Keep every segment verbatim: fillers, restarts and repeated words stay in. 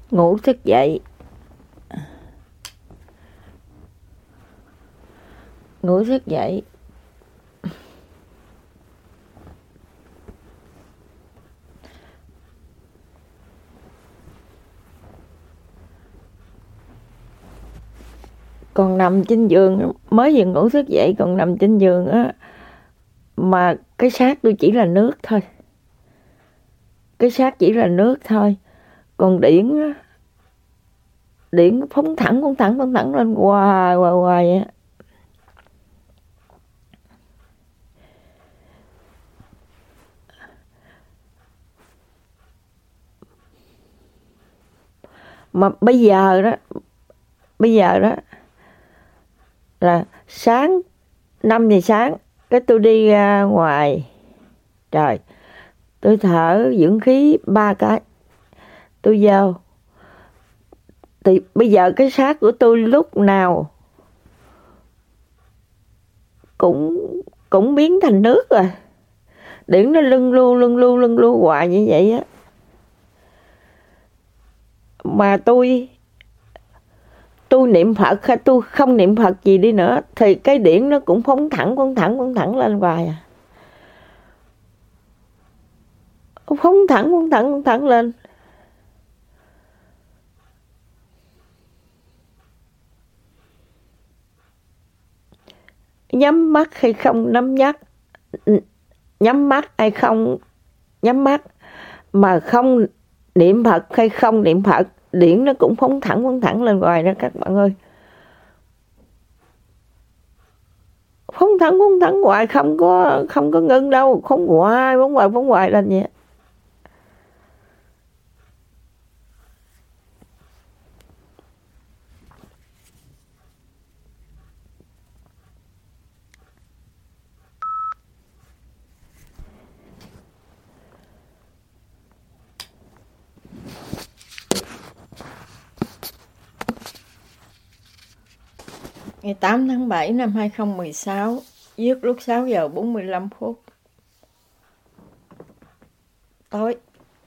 Ngủ thức dậy. Ngủ thức dậy. Còn nằm trên giường, mới vừa ngủ thức dậy còn nằm trên giường á, mà cái xác tôi chỉ là nước thôi. Cái xác chỉ là nước thôi. Còn điển á, điển phóng thẳng, phóng thẳng, phóng thẳng lên hoài, hoài, hoài á. Mà bây giờ đó, bây giờ đó, là sáng, năm giờ sáng, cái tôi đi ra ngoài, trời, tôi thở dưỡng khí ba cái, tôi vô. Thì bây giờ cái xác của tôi lúc nào cũng cũng biến thành nước rồi. Điển nó lưng lu lưng lu lưng lu hoài như vậy á. Mà tôi tôi niệm Phật hay tôi không niệm Phật gì đi nữa thì cái điển nó cũng phóng thẳng phóng thẳng phóng thẳng lên hoài à. Phóng thẳng phóng thẳng phóng thẳng lên. Nhắm mắt hay không nhắm mắt, nhắm mắt hay không nhắm mắt, mà không niệm Phật hay không niệm Phật, điển nó cũng phóng thẳng phóng thẳng lên hoài đó các bạn ơi. Phóng thẳng phóng thẳng hoài, không có không có ngưng đâu, phóng hoài phóng hoài phóng hoài lên vậy. Ngày tám tháng bảy năm hai không một sáu, giết lúc sáu giờ bốn mươi lăm phút tối.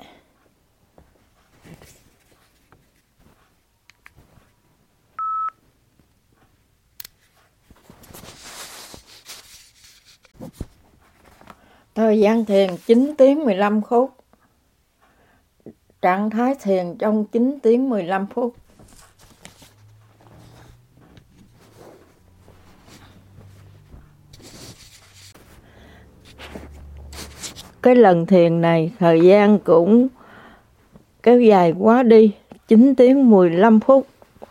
Thời gian thiền chín tiếng mười lăm phút. Trạng thái thiền trong chín tiếng mười lăm phút. Cái lần thiền này thời gian cũng kéo dài quá đi, chín tiếng mười lăm phút.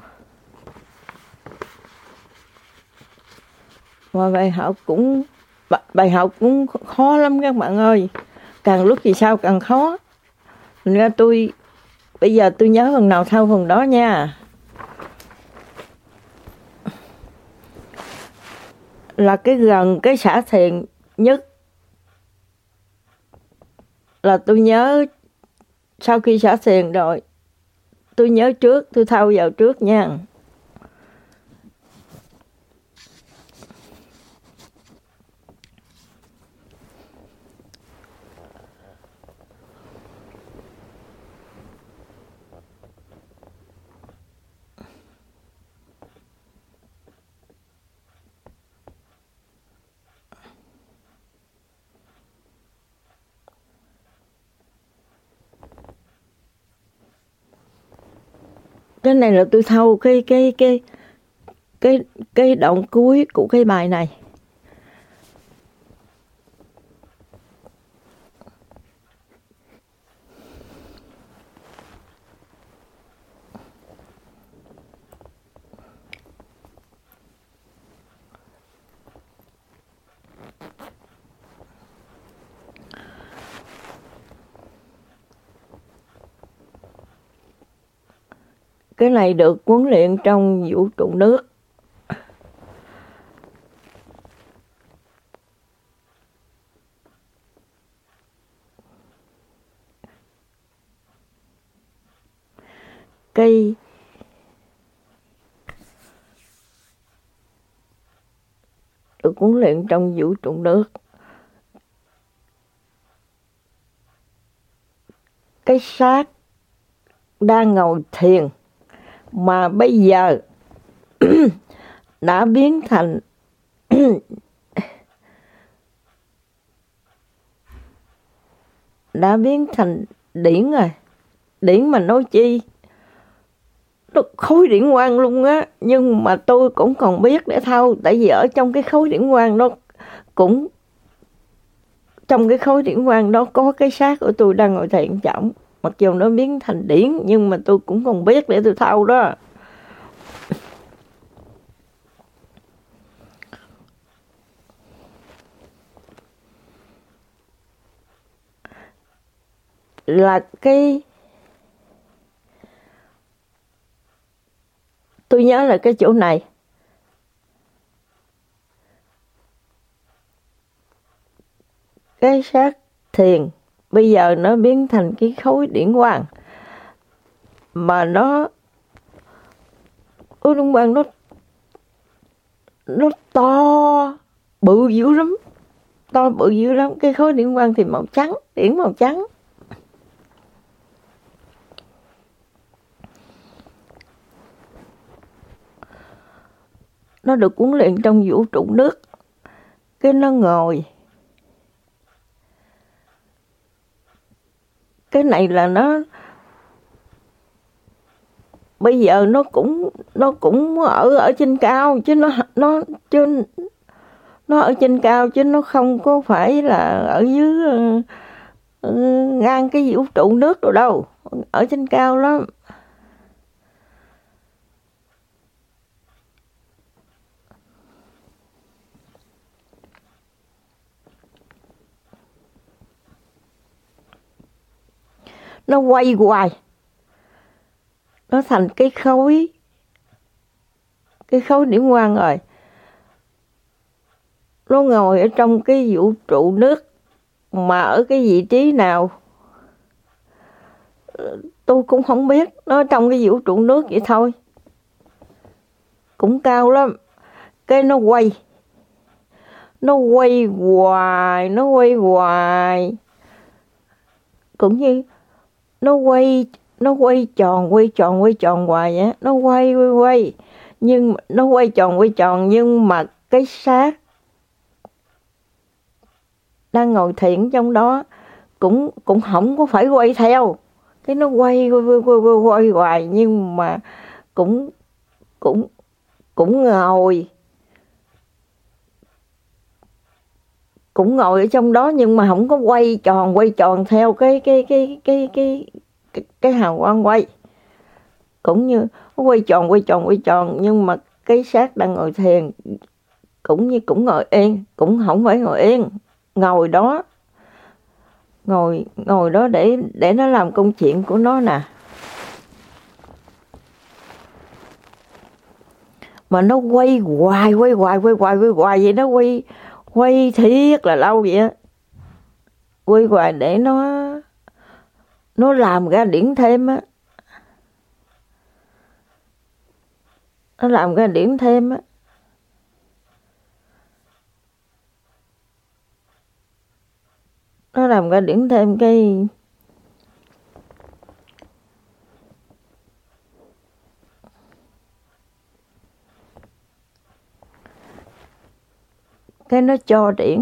Mà bài học cũng bài học cũng khó lắm các bạn ơi. Càng lúc thì sao càng khó. Thành ra tôi bây giờ tôi nhớ phần nào thâu phần đó nha. Là cái gần cái xả thiền nhất là tôi nhớ sau khi xả thiền rồi, tôi nhớ trước, tôi thâu vào trước nha. Cái này là tôi thâu cái cái cái cái cái đoạn cuối của cái bài này. Cái này được huấn luyện trong vũ trụ nước. Cái được huấn luyện trong vũ trụ nước. Cái xác đang ngồi thiền mà bây giờ đã biến thành đã biến thành điển rồi. Điển mà nói chi, nó khối điển quang luôn á, nhưng mà tôi cũng còn biết để thâu, tại vì ở trong cái khối điển quang đó cũng trong cái khối điển quang đó có cái xác của tôi đang ngồi thiền trọng, mặc dù nó biến thành điển nhưng mà tôi cũng còn biết để tôi thâu đó. Là cái tôi nhớ là cái chỗ này cái xác thiền bây giờ nó biến thành cái khối điển quang mà nó khối điển quang nó nó to bự dữ lắm, to bự dữ lắm. Cái khối điển quang thì màu trắng, điển màu trắng. Nó được huấn luyện trong vũ trụ nước. Cái nó ngồi. Cái này là nó bây giờ nó cũng nó cũng ở ở trên cao chứ nó nó chứ nó ở trên cao chứ nó không có phải là ở dưới uh, ngang cái vũ trụ nước rồi đâu, ở trên cao lắm. Nó quay hoài, nó thành cái khối cái khối điển quang rồi. Nó ngồi ở trong cái vũ trụ nước mà ở cái vị trí nào tôi cũng không biết, nó trong cái vũ trụ nước vậy thôi, cũng cao lắm. Cái nó quay nó quay hoài nó quay hoài cũng như nó quay nó quay tròn quay tròn quay tròn hoài á, nó quay quay quay nhưng nó quay tròn quay tròn nhưng mà cái xác đang ngồi thiền trong đó cũng cũng không có phải quay theo. Cái nó quay quay quay quay, quay, quay hoài nhưng mà cũng cũng cũng ngồi cũng ngồi ở trong đó nhưng mà không có quay tròn quay tròn theo cái cái cái cái cái cái, cái hào quang quay, cũng như nó quay tròn quay tròn quay tròn nhưng mà cái xác đang ngồi thiền cũng như cũng ngồi yên, cũng không phải ngồi yên, ngồi đó ngồi ngồi đó để để nó làm công chuyện của nó nè. Mà nó quay hoài quay hoài quay hoài quay hoài vậy, nó quay quay thiệt là lâu vậy á, quay hoài để nó nó làm ra điển thêm á, nó làm ra điển thêm á. Nó làm ra điển thêm cái cái nó cho điển,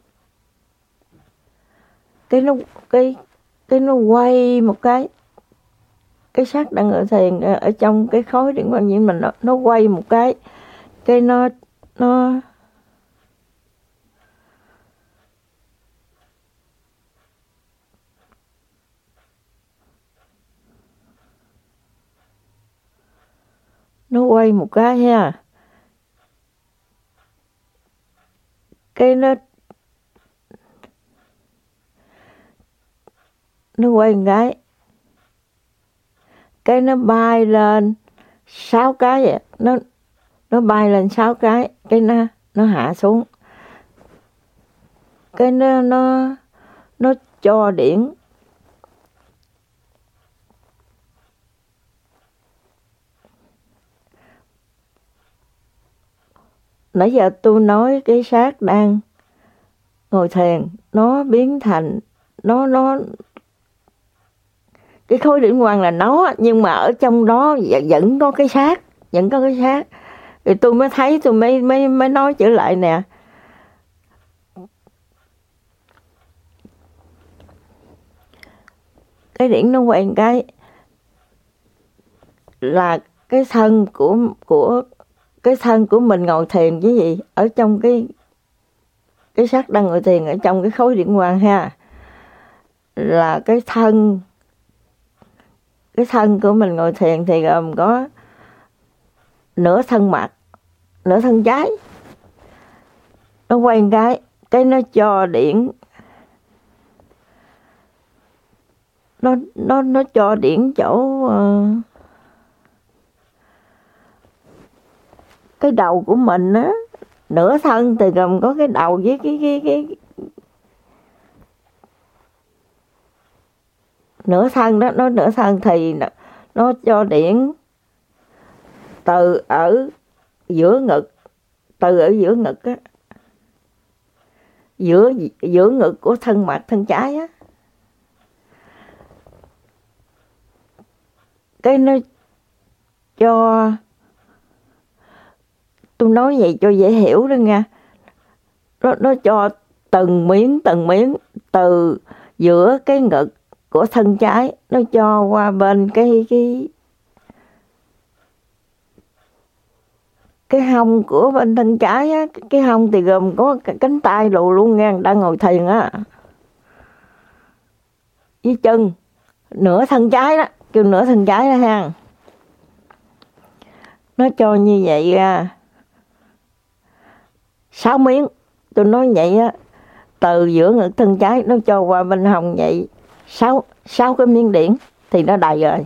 cái nó cái cái nó quay một cái cái xác đang ở thiền ở trong cái khối điển quang nhiên mình, nó nó quay một cái cái nó nó nó quay một cái ha, cái nó nó quay một cái cái nó bay lên sáu cái vậy, nó nó bay lên sáu cái cái nó nó hạ xuống, cái nó nó nó cho điển. Nãy giờ tôi nói cái xác đang ngồi thiền nó biến thành nó nó cái khối điển quang là nó, nhưng mà ở trong đó vẫn có cái xác, vẫn có cái xác. Thì tôi mới thấy, tôi mới mới mới nói trở lại nè. Cái điển nó quay cái là cái thân của của cái thân của mình ngồi thiền chứ gì, ở trong cái cái xác đang ngồi thiền ở trong cái khối điển quang ha, là cái thân cái thân của mình ngồi thiền thì gồm có nửa thân mặt, nửa thân trái. Nó quay cái cái nó cho điển nó nó nó cho điển chỗ uh, cái đầu của mình á, nửa thân thì gồm có cái đầu với cái cái cái nửa thân đó, nó nửa thân thì nó, nó cho điển từ ở giữa ngực, từ ở giữa ngực á, giữa giữa ngực của thân mặt thân trái á, cái nó cho, tôi nói vậy cho dễ hiểu đó nha, nó nó cho từng miếng từng miếng từ giữa cái ngực của thân trái, nó cho qua bên cái cái cái hông của bên thân trái á. Cái hông thì gồm có cánh tay đồ luôn nha, đang ngồi thiền á, với chân, nửa thân trái đó, kêu nửa thân trái đó ha. Nó cho như vậy ra sáu miếng, tôi nói vậy á, từ giữa ngực thân trái nó cho qua bên hông vậy sáu sáu cái miếng điển thì nó đầy rồi.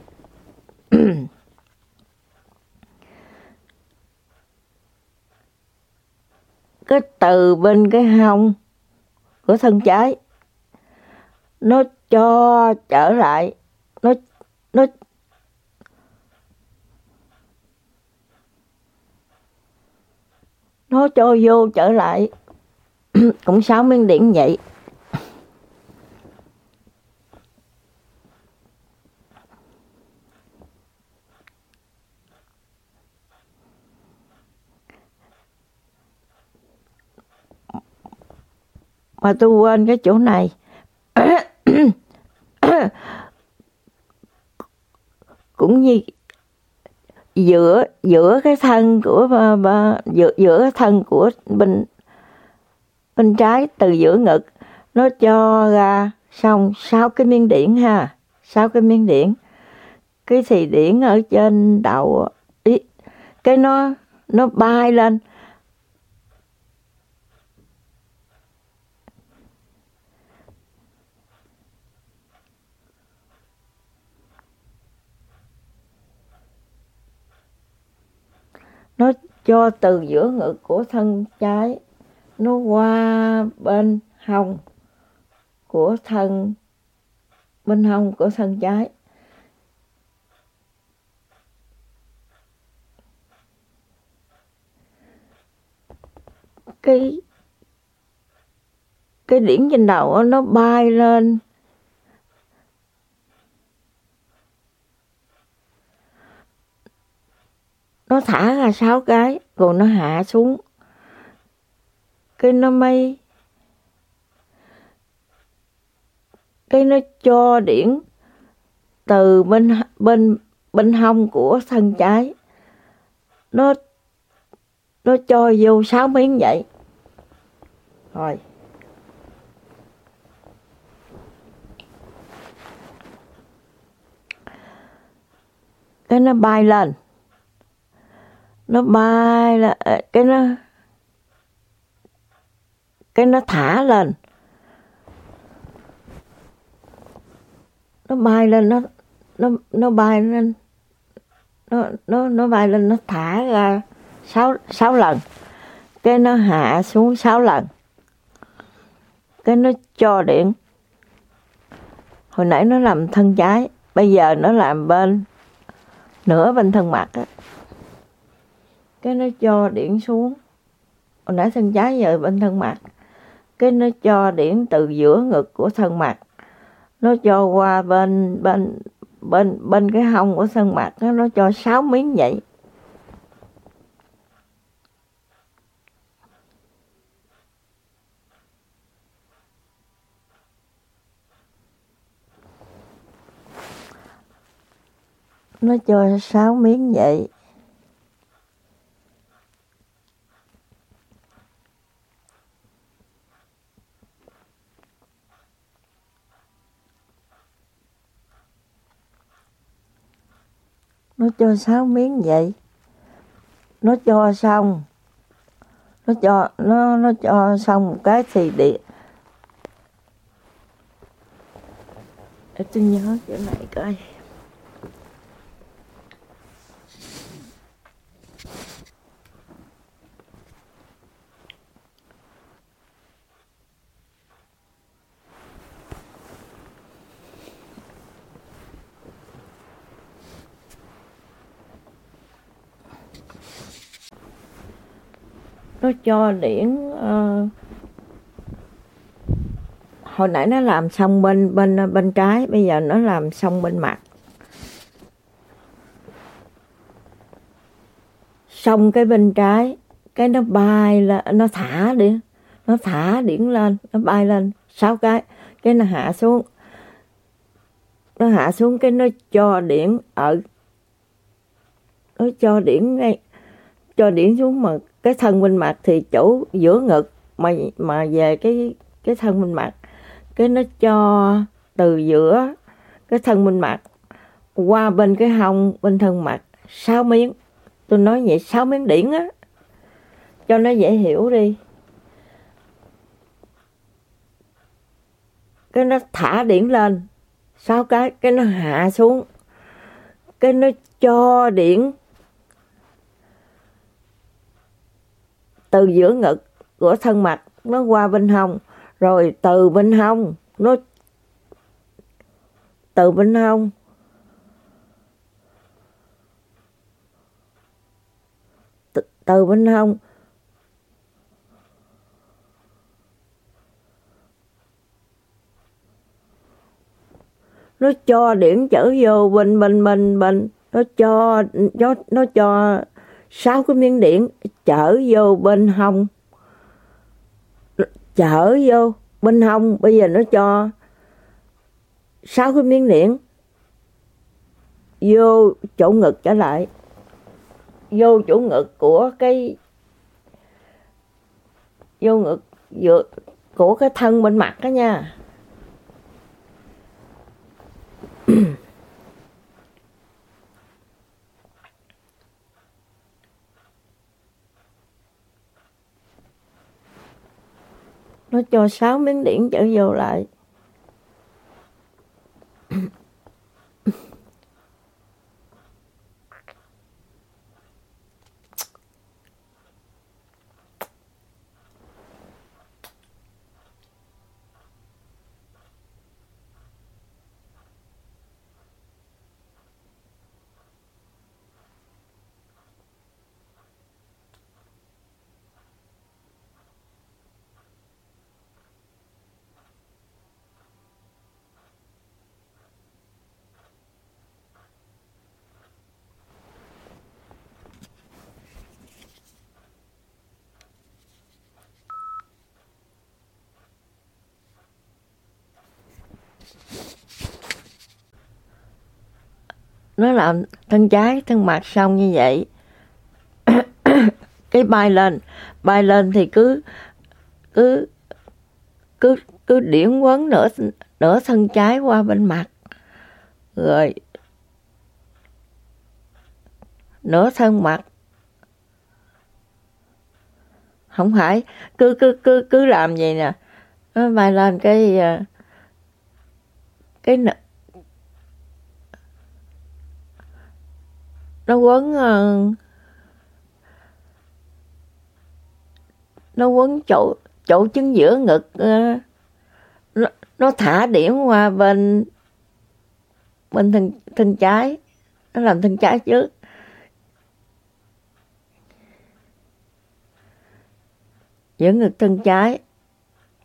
Cái từ bên cái hông của thân trái nó cho trở lại, nó nó nó cho vô trở lại cũng sáu miếng điển vậy. Mà tôi quên cái chỗ này. Cũng như giữa giữa cái thân của giữa giữa cái thân của bên bên trái, từ giữa ngực nó cho ra xong sáu cái miếng điển ha, sáu cái miếng điển. Cái thì điển ở trên đầu ý, cái nó nó bay lên. Nó cho từ giữa ngực của thân trái nó qua bên hông của thân, bên hông của thân trái. Cái cái điển trên đầu nó bay lên, nó thả ra sáu cái rồi nó hạ xuống, cái nó mới cái nó cho điển từ bên bên bên hông của thân trái, nó nó cho vô sáu miếng vậy. Rồi cái nó bay lên, nó bay là cái nó cái nó thả lên, nó bay lên, nó nó nó bay lên, nó nó nó bay lên, nó thả ra sáu sáu lần, cái nó hạ xuống sáu lần, cái nó cho điện. Hồi nãy nó làm thân trái, bây giờ nó làm bên nửa bên thân mặt á, cái nó cho điện xuống. Hồi nãy thân trái giờ bên thân mặt, cái nó cho điện từ giữa ngực của thân mặt, nó cho qua bên bên bên bên cái hông của thân mặt đó, nó cho sáu miếng vậy. Nó cho sáu miếng vậy. Nó cho sáu miếng vậy. Nó cho xong. Nó cho nó nó cho xong một cái thì đi. Để tôi nhớ chỗ này coi. Nó cho điển uh, hồi nãy nó làm xong bên bên bên trái, bây giờ nó làm xong bên mặt. Xong cái bên trái, cái nó bay lên, nó thả điển, nó thả điển lên, nó bay lên sáu cái, cái nó hạ xuống. Nó hạ xuống cái nó cho điển ở nó cho điển ngay cho điển xuống, mà cái thân bên mặt thì chỗ giữa ngực, mà mà về cái cái thân bên mặt, cái nó cho từ giữa cái thân bên mặt qua bên cái hông bên thân mặt sáu miếng. Tôi nói vậy, sáu miếng điển á, cho nó dễ hiểu đi. Cái nó thả điển lên sáu cái, cái nó hạ xuống, cái nó cho điển từ giữa ngực của thân mặt nó qua bên hông, rồi từ bên hông nó từ bên hông từ, từ bên hông nó cho điển chở vô bên bên bên bên nó cho nó nó cho sáu cái miếng điển chở vô bên hông, chở vô bên hông. Bây giờ nó cho sáu cái miếng điển vô chỗ ngực trở lại, vô chỗ ngực của cái vô ngực giữa của cái thân bên mặt đó nha. Nó cho sáu miếng điển trở vô lại. Nó làm thân trái thân mặt xong như vậy. Cái bay lên bay lên thì cứ cứ cứ cứ điển quấn nửa nửa thân trái qua bên mặt, rồi nửa thân mặt. Không phải cứ cứ cứ cứ làm vậy nè, nó bay lên cái cái nó quấn nó quấn chỗ chỗ chân giữa ngực, nó, nó thả điển qua bên bên thân thân trái, nó làm thân trái trước. Giữa ngực thân trái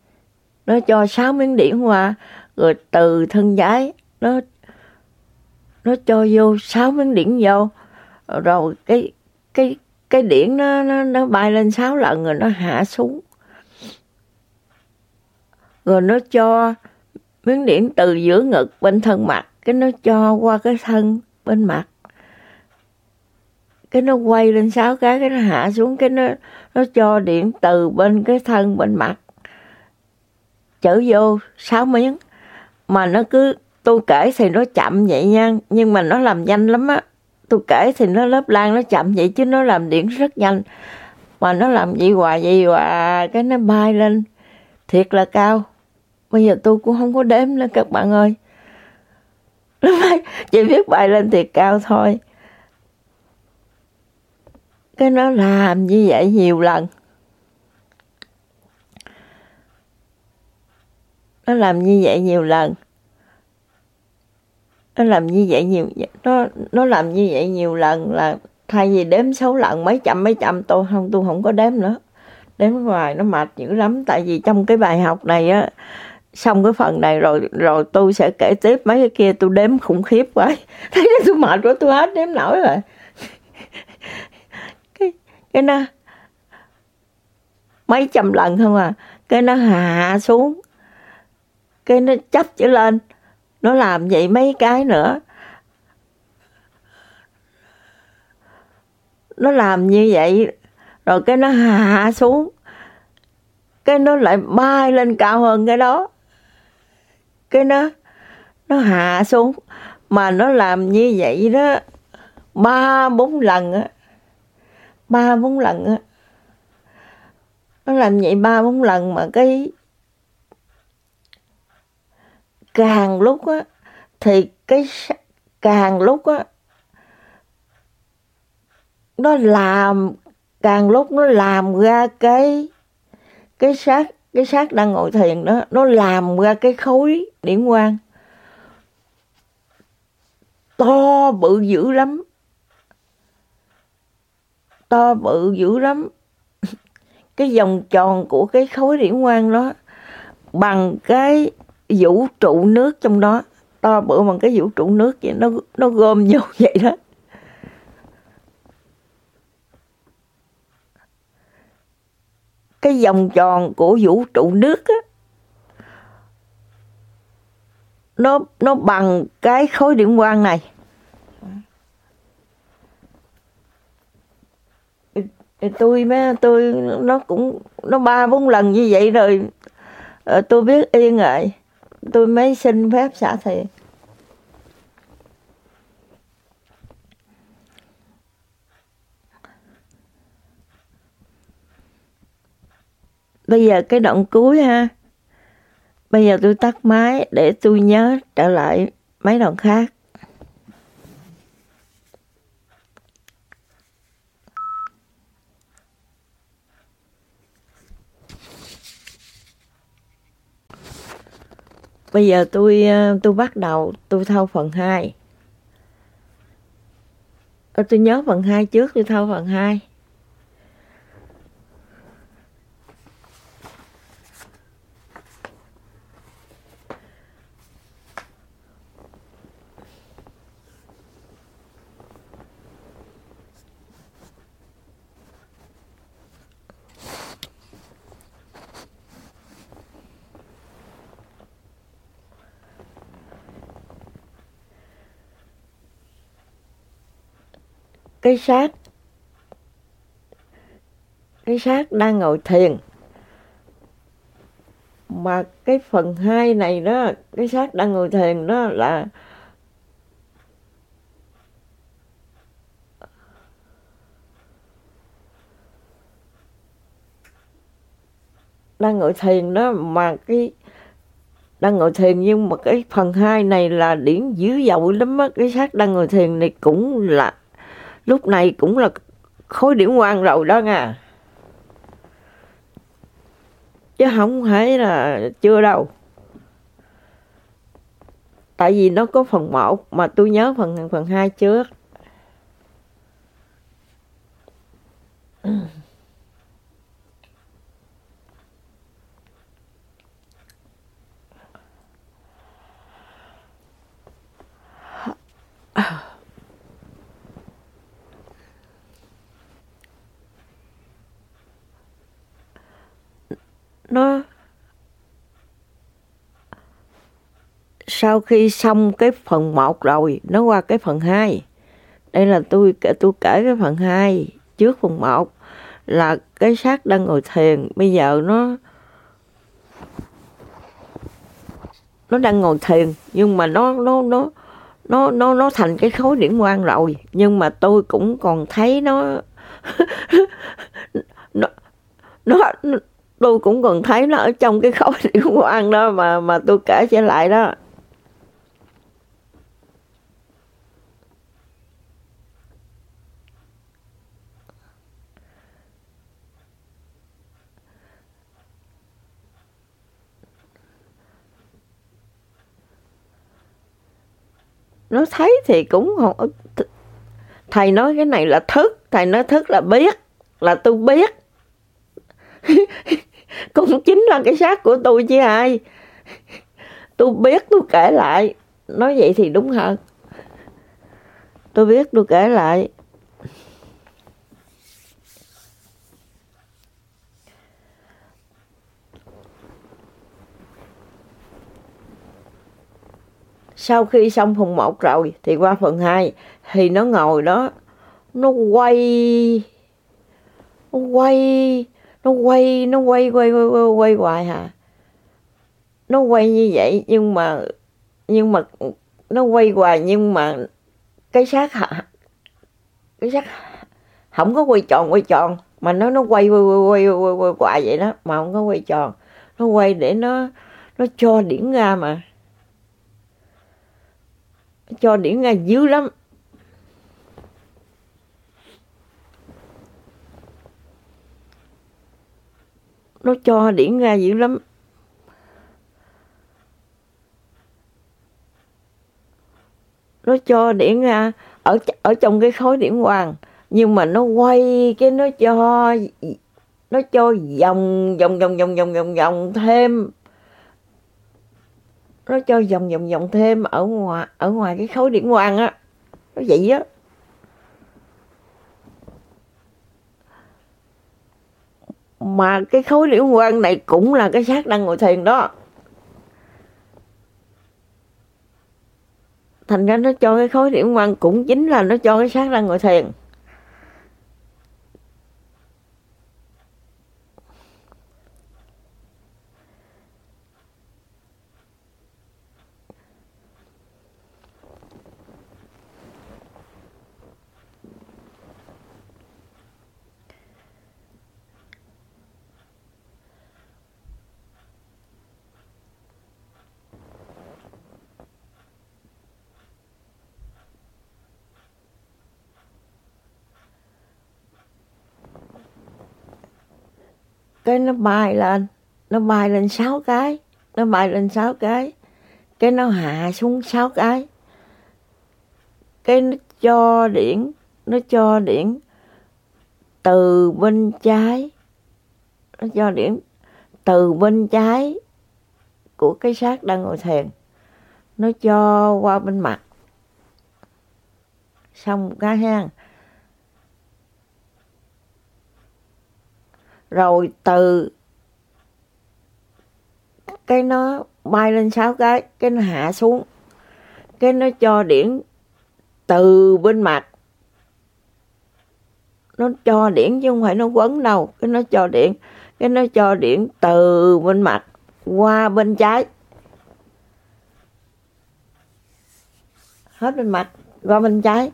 nó cho sáu miếng điển qua, rồi từ thân trái nó nó cho vô sáu miếng điển vô, rồi cái cái cái điển nó nó nó bay lên sáu lần rồi nó hạ xuống, rồi nó cho miếng điển từ giữa ngực bên thân mặt, cái nó cho qua cái thân bên mặt, cái nó quay lên sáu cái, cái nó hạ xuống, cái nó nó cho điện từ bên cái thân bên mặt chở vô sáu miếng. Mà nó cứ, tôi kể thì nó chậm vậy nha, nhưng mà nó làm nhanh lắm á. Tôi kể thì nó lớp lan nó chậm vậy chứ nó làm điện rất nhanh. Mà nó làm vậy hoài vậy hoài, cái nó bay lên thiệt là cao. Bây giờ tôi cũng không có đếm nữa các bạn ơi. Chỉ biết bay lên thiệt cao thôi. Cái nó làm như vậy nhiều lần. Nó làm như vậy nhiều lần. Nó làm như vậy nhiều nó nó làm như vậy nhiều lần là thay vì đếm số lần mấy trăm mấy trăm tôi không tôi không có đếm nữa. Đếm hoài nó mệt dữ lắm, tại vì trong cái bài học này á, xong cái phần này rồi rồi tôi sẽ kể tiếp mấy cái kia, tôi đếm khủng khiếp quá. Thấy tôi mệt quá, tôi hết đếm nổi rồi. cái cái nó mấy trăm lần không à, cái nó hạ xuống, cái nó chấp trở lên, nó làm vậy mấy cái nữa, nó làm như vậy rồi cái nó hạ xuống, cái nó lại bay lên cao hơn cái đó, cái nó nó hạ xuống, mà nó làm như vậy đó ba bốn lần á, ba bốn lần á, nó làm vậy ba bốn lần mà cái càng lúc á thì cái càng lúc á nó làm càng lúc nó làm ra cái cái xác cái xác đang ngồi thiền đó, nó làm ra cái khối điển quang to bự dữ lắm, to bự dữ lắm. Cái vòng tròn của cái khối điển quang đó bằng cái vũ trụ nước trong đó, to bự bằng cái vũ trụ nước vậy, nó nó gom vô vậy đó. Cái vòng tròn của vũ trụ nước á, nó nó bằng cái khối điển quang này. Tôi mới tôi nó cũng nó ba bốn lần như vậy rồi, tôi biết yên rồi, tôi mới xin phép xả thiền. Bây giờ cái đoạn cuối ha, bây giờ tôi tắt máy để tôi nhớ trở lại mấy đoạn khác. Bây giờ tôi tôi bắt đầu tôi thâu phần hai. Tôi nhớ phần hai trước, tôi thâu phần hai. Cái xác cái xác đang ngồi thiền, mà cái phần hai này đó, cái xác đang ngồi thiền đó là đang ngồi thiền đó, mà cái đang ngồi thiền, nhưng mà cái phần hai này là điển dữ dội lắm á. Cái xác đang ngồi thiền này cũng là lúc này cũng là khối điển quang rồi đó nha, chứ không phải là chưa đâu. Tại vì nó có phần một mà tôi nhớ phần phần hai trước. nó sau khi xong cái phần một rồi, nó qua cái phần hai. Đây là tôi tôi kể cái phần hai trước phần một, là cái xác đang ngồi thiền. Bây giờ nó nó đang ngồi thiền, nhưng mà nó nó nó nó nó nó thành cái khối điển quang rồi, nhưng mà tôi cũng còn thấy nó nó nó tôi cũng còn thấy nó ở trong cái khối điển quang đó mà mà tôi kể trở lại đó. Nó thấy thì cũng không. Thầy nói cái này là thức, thầy nói thức là biết, là tôi biết. Cũng chính là cái xác của tôi chứ ai. Tôi biết, tôi kể lại. Nói vậy thì đúng hơn. Tôi biết, tôi kể lại. Sau khi xong phần một rồi thì qua phần hai, thì nó ngồi đó, nó quay nó quay nó quay nó quay quay quay quay, quay hoài hả? Nó quay như vậy, nhưng mà nhưng mà nó quay hoài, nhưng mà cái xác cái xác không có quay tròn quay tròn, mà nó nó quay quay quay quay quay, quay hoài vậy đó, mà không có quay tròn. Nó quay để nó nó cho điển ra, mà cho điển ra dữ lắm. Nó cho điển ra dữ lắm. Nó cho điển ra ở ở trong cái khối điển quang, nhưng mà nó quay cái nó cho nó cho vòng vòng vòng vòng vòng vòng vòng thêm. Nó cho vòng vòng vòng thêm ở ngoài ở ngoài cái khối điển quang á. Nó vậy á. Mà cái khối điển quang này cũng là cái xác đang ngồi thiền đó. Thành ra nó cho cái khối điển quang cũng chính là nó cho cái xác đang ngồi thiền. Cái nó bay lên, nó bay lên sáu cái, nó bay lên sáu cái, cái nó hạ xuống sáu cái, cái nó cho điển, nó cho điển từ bên trái, nó cho điển từ bên trái của cái xác đang ngồi thiền, nó cho qua bên mặt, xong cái hang. Rồi từ cái nó bay lên sáu cái, cái nó hạ xuống, cái nó cho điển từ bên mặt. Nó cho điển chứ không phải nó quấn đâu. Cái nó cho điển, cái nó cho điển từ bên mặt qua bên trái. Hết bên mặt qua bên trái.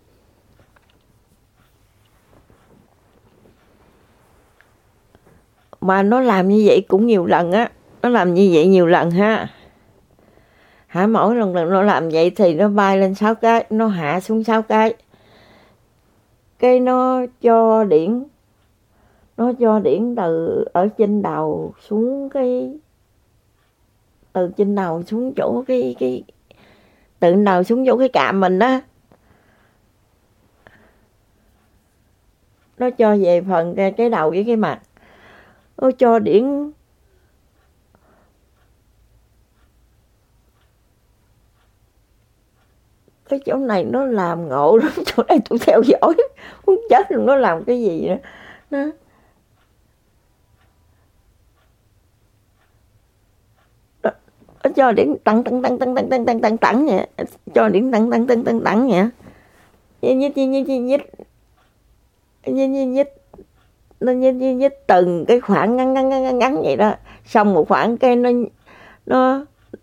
Mà nó làm như vậy cũng nhiều lần á. Nó làm như vậy nhiều lần ha. Hả, mỗi lần lần nó làm vậy thì nó bay lên sáu cái, nó hạ xuống sáu cái. Cái nó cho điển, nó cho điển từ ở trên đầu xuống cái, từ trên đầu xuống chỗ cái, cái từ đầu xuống chỗ cái cạm mình đó. Nó cho về phần cái, cái đầu với cái mặt. Nó cho điển cái chỗ này nó làm ngộ lắm. Chỗ này tôi theo dõi muốn chết rồi, nó làm cái gì nữa. Nó cho điểm tăng tăng tăng tăng tăng tăng tăng tăng tăng vậy, cho điểm tăng tăng tăng tăng tăng vậy, nhích nhích nhích nhích nhích nhích nhích nó nhích nhích nhích từng cái khoảng ngắn ngắn ngắn ngắn vậy đó, xong một khoảng cái nó nó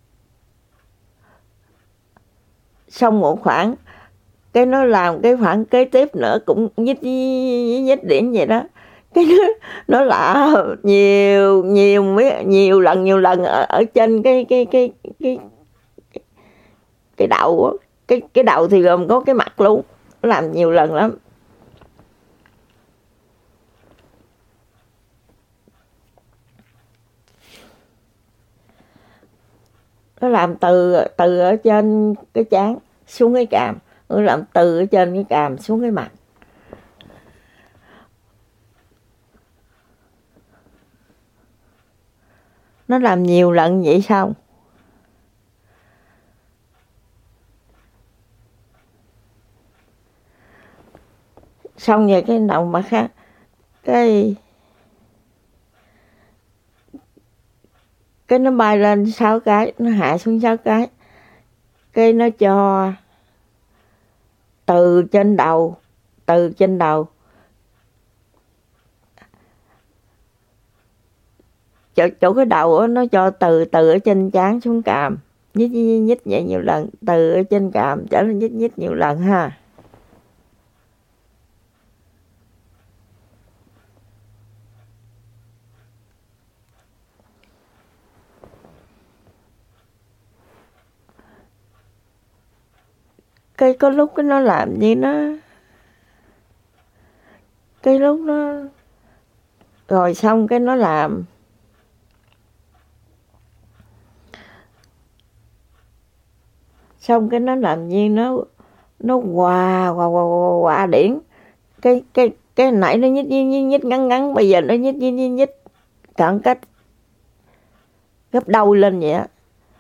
xong một khoảng cái nó làm cái khoảng kế tiếp nữa cũng nhích nhích, nhích điểm vậy đó, cái nó, nó lạ nhiều nhiều mấy nhiều lần nhiều lần ở, ở trên cái cái cái cái cái, cái đầu cái cái đầu thì gồm có cái mặt luôn, nó làm nhiều lần lắm. Nó làm từ từ ở trên cái trán xuống cái cằm, nó làm từ ở trên cái cằm xuống cái mặt. Nó làm nhiều lần vậy xong. Xong rồi cái đầu mặt khác, cái cái nó bay lên sáu cái, nó hạ xuống sáu cái, cái nó cho từ trên đầu, từ trên đầu chỗ, chỗ cái đầu đó, nó cho từ từ ở trên trán xuống cằm, nhích nhích nhích vậy nhiều lần, từ ở trên cằm trở lên nhích nhích nhiều lần ha. Cái có lúc cái nó làm gì nó, cái lúc nó rồi xong cái nó làm xong cái nó làm gì nó nó hòa hòa hòa hòa, hòa điển, cái cái cái nãy nó nhích nhích nhích ngắn ngắn, bây giờ nó nhích nhích nhích nhích cận cách gấp đôi lên vậy á.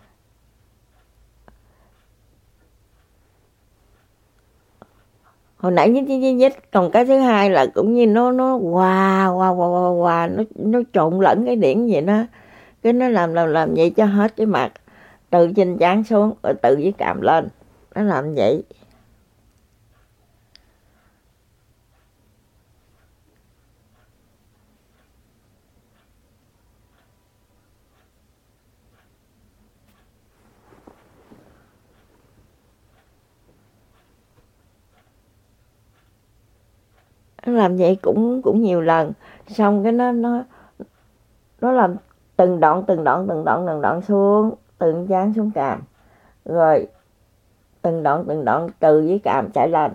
Hồi nãy nhích nhích nhích nhích, còn cái thứ hai là cũng như nó nó hòa hòa hòa hòa, hòa nó nó trộn lẫn cái điển vậy đó, cái nó làm làm làm vậy cho hết cái mặt, từ trên trán xuống rồi từ dưới cằm lên, nó làm vậy. Nó làm vậy cũng cũng nhiều lần, xong cái nó nó nó làm từng đoạn từng đoạn từng đoạn từng đoạn xuống, từ trán xuống cằm, rồi từng đoạn từng đoạn từ dưới cằm chạy lên,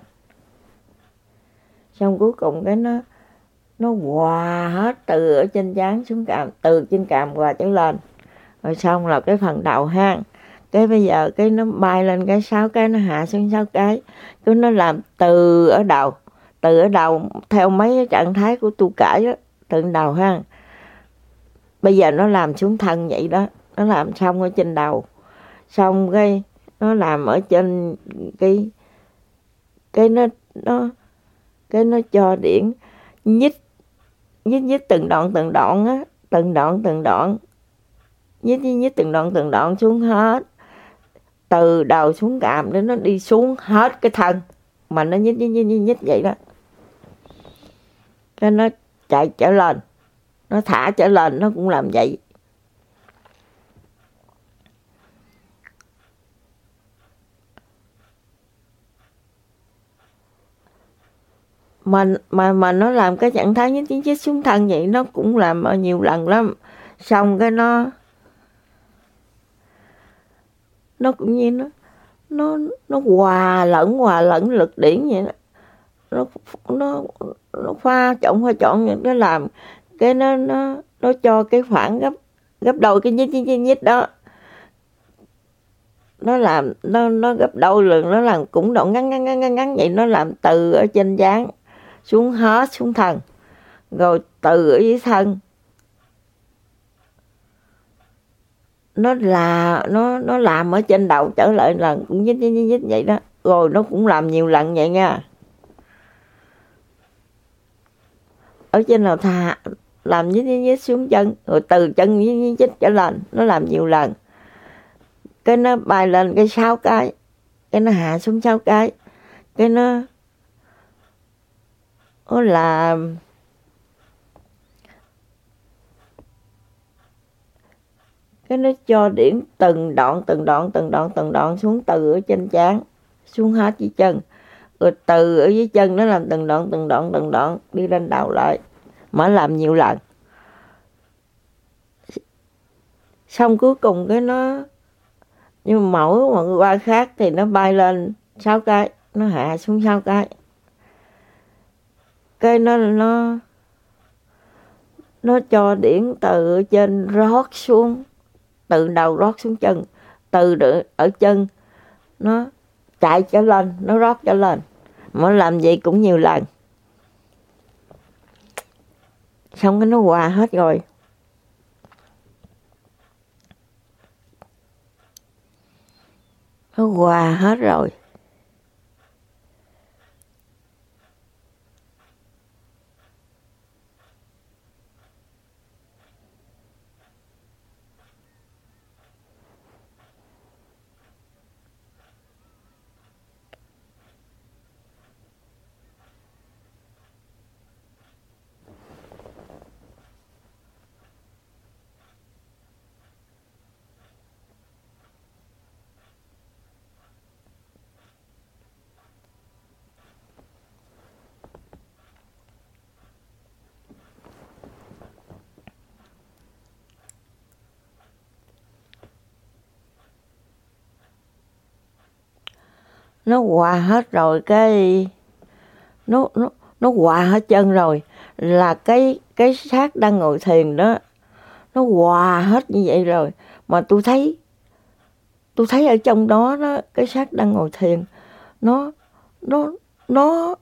xong cuối cùng cái nó nó hòa hết từ ở trên trán xuống cằm, từ trên cằm hòa trở lên, rồi xong là cái phần đầu hang, cái bây giờ cái nó bay lên cái sáu cái, nó hạ xuống sáu cái, cái nó làm từ ở đầu, từ ở đầu theo mấy cái trạng thái của tu cải đó, từ đầu ha. Bây giờ nó làm xuống thân vậy đó, nó làm xong ở trên đầu, xong cái nó làm ở trên cái cái nó nó cái nó cho điển nhích nhích nhích từng đoạn từng đoạn á, từng đoạn từng đoạn nhích nhích nhích từng đoạn từng đoạn xuống hết, từ đầu xuống cằm đến nó đi xuống hết cái thân, mà nó nhích nhích nhích nhích, nhích vậy đó, cái nó chạy trở lên, nó thả trở lên, nó cũng làm vậy. Mà mà mà nó làm cái trạng thái nhích nhích nhích xuống thân vậy, nó cũng làm ở nhiều lần lắm, xong cái nó nó cũng như nó nó nó hòa lẫn hòa lẫn lực điển vậy đó, nó nó nó pha trộn pha trộn vậy, nó làm cái nó nó nó cho cái khoảng gấp gấp đôi cái nhích nhích nhích nhích đó, nó làm nó nó gấp đôi lần, nó làm cũng đoạn ngắn ngắn ngắn ngắn ngắn vậy, nó làm từ ở trên trán xuống hết xuống thân, rồi từ ở dưới thân nó là nó nó làm ở trên đầu trở lại lần cũng nhích nhích nhích vậy đó, rồi nó cũng làm nhiều lần vậy nha. Ở trên đầu thà làm nhích nhích nhích xuống chân, rồi từ chân nhích nhích nhích trở lên, nó làm nhiều lần. cái nó bay lên cái sáu cái, cái nó hạ xuống sáu cái, cái nó nó là cái nó cho điểm từng đoạn từng đoạn từng đoạn từng đoạn xuống từ ở trên trán xuống hết dưới chân, rồi từ ở dưới chân nó làm từng đoạn từng đoạn từng đoạn đi lên đầu lại, mà làm nhiều lần. Xong cuối cùng cái nó, nhưng mà mỗi một qua khác thì nó bay lên sáu cái, nó hạ xuống sáu cái, cái nó nó nó cho điển từ ở trên rót xuống, từ đầu rót xuống chân, từ ở chân nó chạy trở lên, nó rót trở lên, mà làm vậy cũng nhiều lần. Xong cái nó hòa hết rồi. Nó hòa hết rồi. Nó hòa hết rồi, cái nó nó nó hòa hết chân rồi, là cái cái xác đang ngồi thiền đó nó hòa hết như vậy rồi, mà tôi thấy tôi thấy ở trong đó đó, cái xác đang ngồi thiền nó nó nó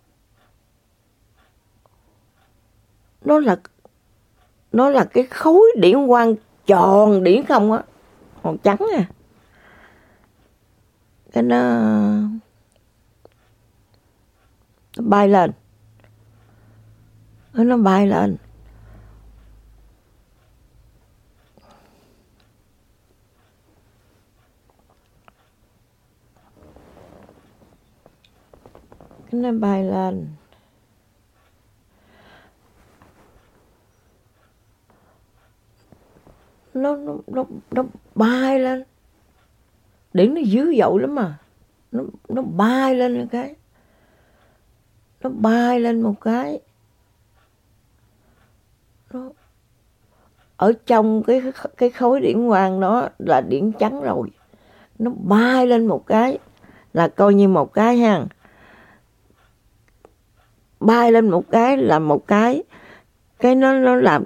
nó là nó là cái khối điển quang tròn điển không á, màu trắng à, cái nó nó bay lên, nó bay lên, cái nó bay lên, nó nó nó nó bay lên, điển nó dữ dội lắm mà, nó nó bay lên một cái, nó bay lên một cái, nó ở trong cái cái khối điển quang đó là điển trắng rồi, nó bay lên một cái là coi như một cái ha, bay lên một cái là một cái, cái nó nó làm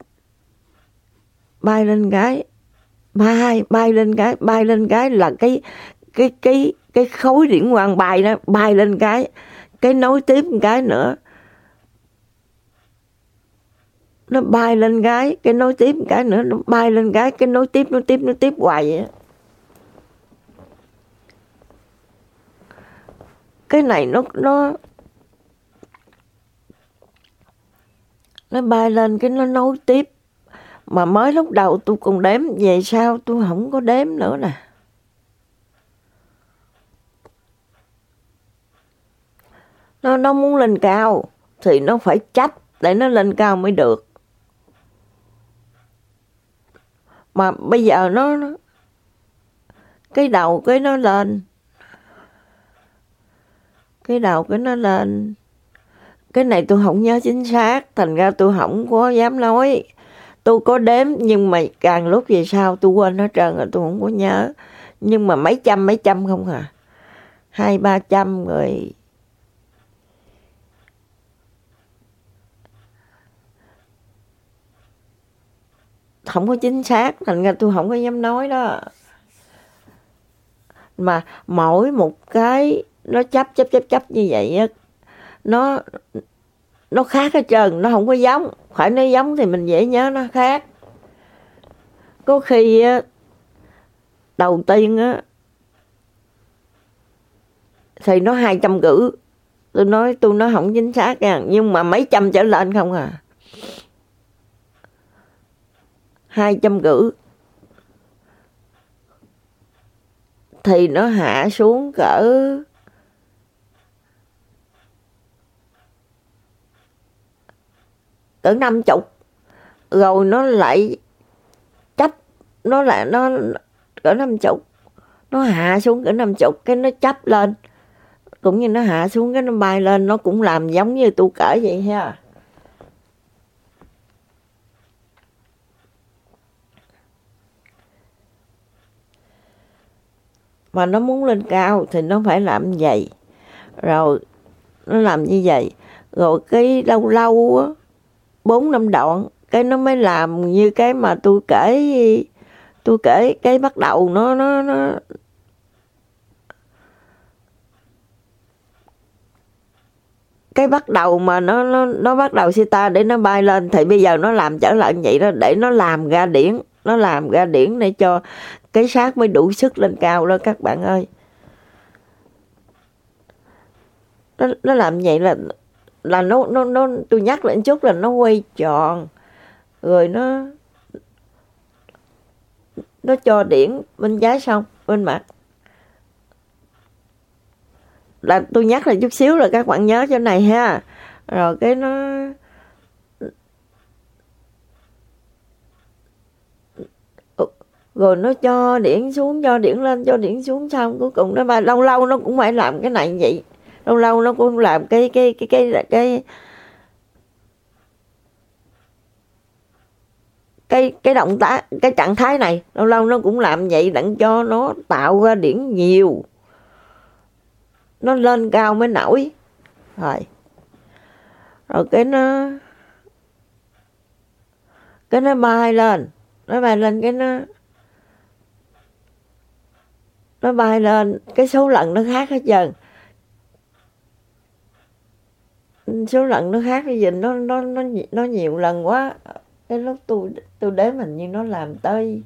bay lên cái, bay bay lên cái, bay lên cái là cái cái cái cái khối điển quang bay đó, bay lên cái, cái nối tiếp một cái nữa, nó bay lên cái, cái nối tiếp một cái nữa, nó bay lên cái, cái nối tiếp nối tiếp nối tiếp hoài vậy. Cái này nó nó nó bay lên cái nó nối tiếp, mà mới lúc đầu tôi còn đếm, về sau tôi không có đếm nữa nè. Nó nó muốn lên cao thì nó phải chấp để nó lên cao mới được. Mà bây giờ nó, nó cái đầu cái nó lên, cái đầu cái nó lên, cái này tôi không nhớ chính xác, thành ra tôi không có dám nói. Tôi có đếm nhưng mà càng lúc về sau tôi quên hết trơn rồi, tôi không có nhớ. Nhưng mà mấy trăm mấy trăm không à, hai ba trăm rồi. Không có chính xác, thành ra tôi không có dám nói đó. Mà mỗi một cái nó chấp chấp chấp chấp như vậy á, nó nó khác hết trơn, nó không có giống. Phải nói giống thì mình dễ nhớ, nó khác. Có khi á, đầu tiên á thì nó hai trăm cử. Tôi nói tôi nói không chính xác nha, nhưng mà mấy trăm trở lên không à. Hai trăm cử. thì nó hạ xuống cỡ cỡ năm chục, rồi nó lại chấp, nó lại nó cỡ năm chục, nó hạ xuống cỡ năm chục, cái nó chấp lên, cũng như nó hạ xuống cái nó bay lên, nó cũng làm giống như tôi kể vậy ha. Mà nó muốn lên cao thì nó phải làm như vậy, rồi nó làm như vậy, rồi cái lâu lâu á, bốn năm đoạn, cái nó mới làm như cái mà tôi kể, tôi kể cái bắt đầu nó nó nó cái bắt đầu mà nó nó nó bắt đầu sita để nó bay lên, thì bây giờ nó làm trở lại như vậy đó, để nó làm ra điển, nó làm ra điển để cho cái xác mới đủ sức lên cao đó các bạn ơi. Nó nó làm vậy là là nó nó nó tôi nhắc lại một chút là nó quay tròn, rồi nó nó cho điển bên trái xong bên mặt. Là tôi nhắc lại chút xíu là các bạn nhớ chỗ này ha. Rồi cái nó rồi nó cho điển xuống, cho điển lên, cho điển xuống, xong cuối cùng nó bay. Lâu lâu nó cũng phải làm cái này như vậy, lâu lâu nó cũng làm cái cái cái cái cái cái cái cái động tác, cái trạng thái này lâu lâu nó cũng làm vậy để cho nó tạo ra điển nhiều, nó lên cao mới nổi. Rồi rồi cái nó cái nó bay lên, nó bay lên cái nó nó bay lên, cái số lần nó khác hết trơn, số lần nó khác cái gì, nó nó nó nó nhiều lần quá. Cái lúc tôi tôi đếm hình như nó làm tới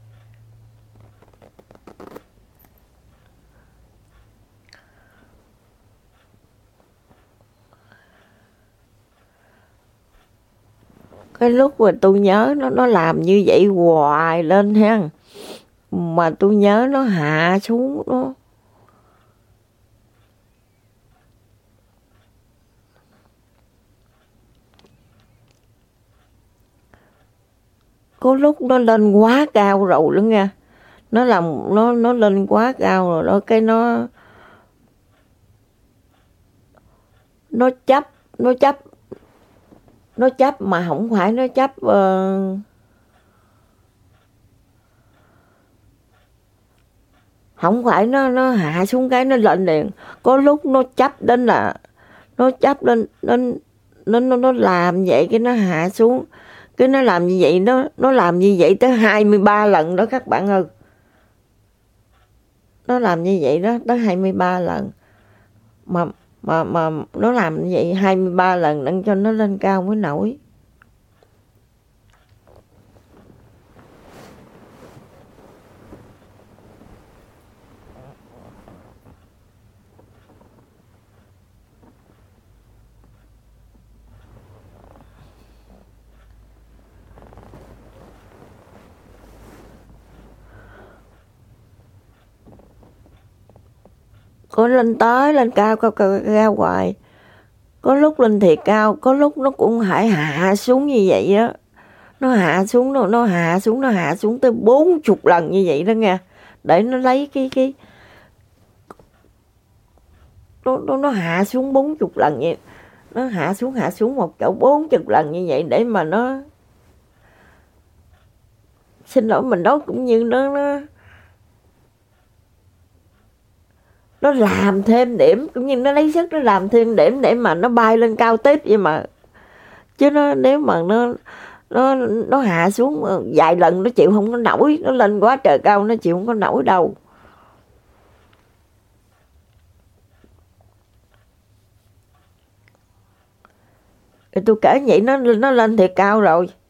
cái lúc mà tôi nhớ nó nó làm như vậy hoài lên ha, mà tôi nhớ nó hạ xuống, nó có lúc nó lên quá cao rồi đó nha, nó làm nó nó lên quá cao rồi đó, cái nó nó chấp nó chấp nó chấp mà không phải nó chấp uh, không phải nó nó hạ xuống cái nó lên liền. Có lúc nó chấp đến là nó chấp lên nó nó nó nó làm vậy, cái nó hạ xuống, cái nó làm như vậy, nó nó làm như vậy tới hai mươi ba lần đó các bạn ơi. Nó làm như vậy đó tới hai mươi ba lần, mà mà mà nó làm như vậy hai mươi ba lần để cho nó lên cao mới nổi. Có lên tới lên cao cao cao, cao hoài, có lúc lên thiệt cao, có lúc nó cũng phải hạ xuống như vậy đó, nó hạ xuống nó nó hạ xuống nó hạ xuống tới bốn chục lần như vậy đó nha, để nó lấy cái cái nó nó nó hạ xuống bốn chục lần vậy, nó hạ xuống hạ xuống một chỗ bốn chục lần như vậy để mà nó, xin lỗi mình nói cũng như nó nó nó làm thêm điểm, cũng như nó lấy sức nó làm thêm điểm để mà nó bay lên cao tiếp vậy mà. Chứ nó nếu mà nó nó nó hạ xuống vài lần nó chịu không có nổi, nó lên quá trời cao nó chịu không có nổi đâu. Tôi kể vậy nó nó lên thiệt cao rồi.